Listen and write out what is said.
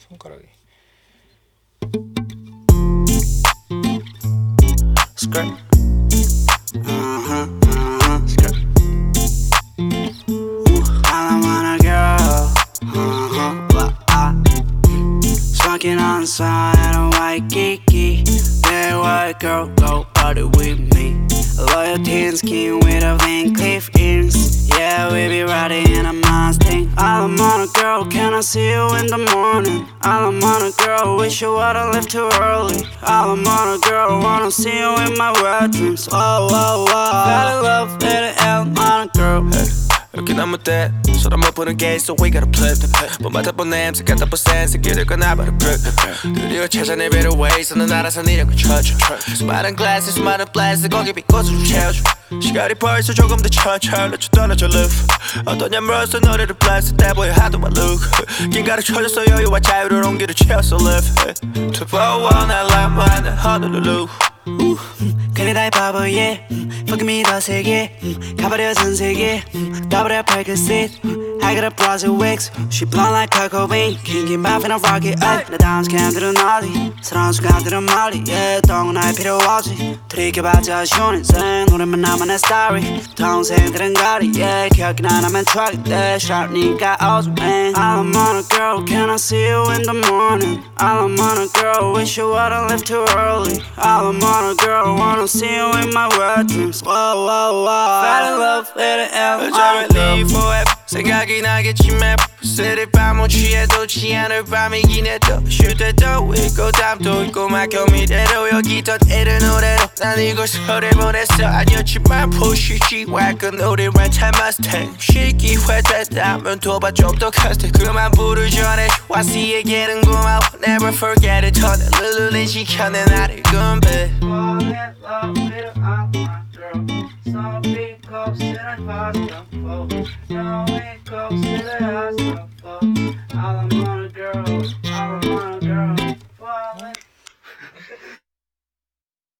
손가락이. Skirt. Skirt. I want a girl. Smoking on the side of white kiki. Yeah, white girl, go party with me. Loyalty and skin with a Van Cleef earrings. Yeah, we be riding in a Mustang. All I'm on a girl, can I see you in the morning? All I'm on a girl, wish you would've left too early. All I'm on a girl, wanna see you in my wet dreams. Whoa, whoa, whoa. Fell in love with the L on a girl. 이렇게 너무 돼 서로 못 보는 게 so we gotta play 뭐 맡아본 냄새 갖다본 센스 길을 꺼나 바로 grip 드디어 찾아내 better ways 너는 알아서 니랑 쳐줘 수많은 glasses 수많은 blast 거기 빛꽃으로 채워줘 시간이 벌써 조금 더 천천히 let you 떨어져 live 어떠냐 멀었어 노래를 blast 때 보여 하도 my look 긴 가득 쳐졌어 여유와 자유를 온기를 채웠어 live 투보원 알람만 하늘로 그래 나의 바보 yeah Fucking me 더 세게 가버려 전 세계 가버려 percocet I got a browser wigs She blonde like Kurt Cobain 긴긴 밥 in a rocket ay 내 다음 스캔들은 어디 새로운 순간들은 멀리 yeah 똥은 날 필요 없이 들이켜봤자 아쉬운 인생 노래만 남은 내 story 동생들은 거리 yeah 기억이 나 나면 truck 내 샵니까 어둠에 All I'm on a girl can I see you in the morning All I'm on a girl wish you would've left too early All I'm on a girl wanna see you in my wet dreams Whoa whoa whoa Fell in love with the L 어쩌면 live forever 생각이 나겠지만 쓰릴 밤은 취해도 취하는 밤이긴 해도 쉴 때도 있고 잠도 있고 막혀 미래로 여기 던 이른 노래로 난 이곳을 보냈어 아니었지만 보시지 그 노래만 참았을 시기회 됐다면 도봐 좀 더 컸을 그만 부를 전에 와시에게는 고마워 Never forget it 더 룰루는 시켜내 나를 건배 Fall in love with my girl So big cups in a pasta No it goes to the house All I'm on a girl All I'm on a girl Fall in